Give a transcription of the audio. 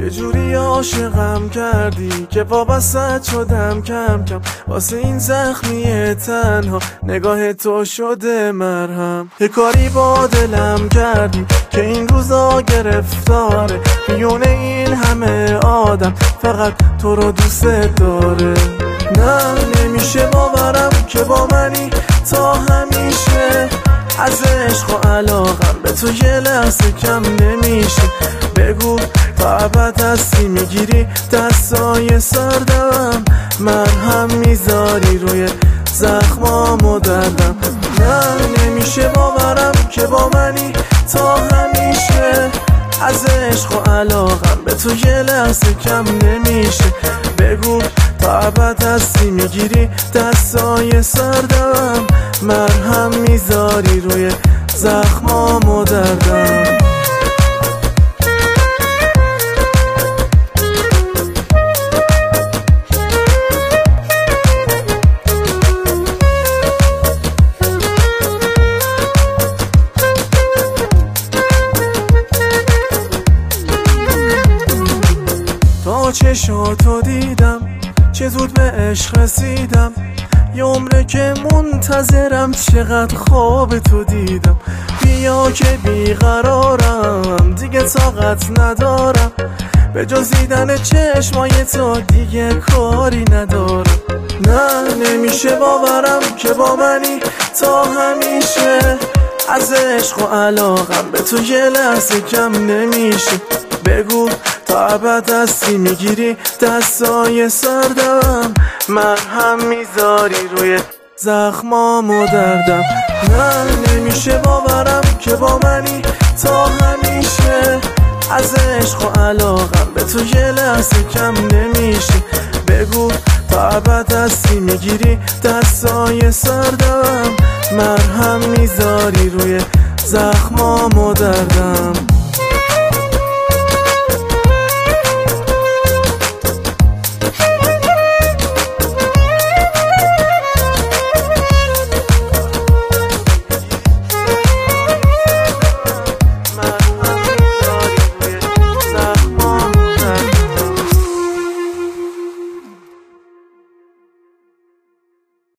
یه جوری عاشقم کردی که وابستت شدم کم کم، واسه این زخمی تنها نگاه تو شده مرهم. یه کاری با دلم کردی که این روزا گرفتاره، میون این همه آدم فقط تو رو دوست داره. نه نمیشه باورم که با منی تا همیشه، از عشق و علاقم به تو یه لحظه کم نمیشه. بگو تا ابد هستی، میگیری دستای سردم، مرهم میذاری روی زخمام و دردم. نه نمیشه باورم که با منی تا همیشه، از عشق و علاقم به تو یه لحظه کم نمیشه. بگو تا ابد هستی، میگیری دستای سردم، مرهم میذاری روی زخمام و دردم. تا چشاتو دیدم چه زود به عشق رسیدم، یه عمره که منتظرم چقدر خواب تو دیدم. بیا که بیقرارم دیگه طاقت ندارم، به جز دیدن چشمای تو دیگه کاری ندارم. نه نمیشه باورم که با منی تا همیشه، از عشق و علاقم به تو یه لحظه کم نمیشه. بگو تا ابد هستی، میگیری دستای سردم، مرهم میذاری روی زخمام و دردم. نه نمیشه باورم که با منی تا همیشه، از عشق و علاقم به تو یه لحظه کم نمیشه. بگو تا ابد هستی، میگیری دستای سردم، مرهم میذاری روی زخمام و دردم.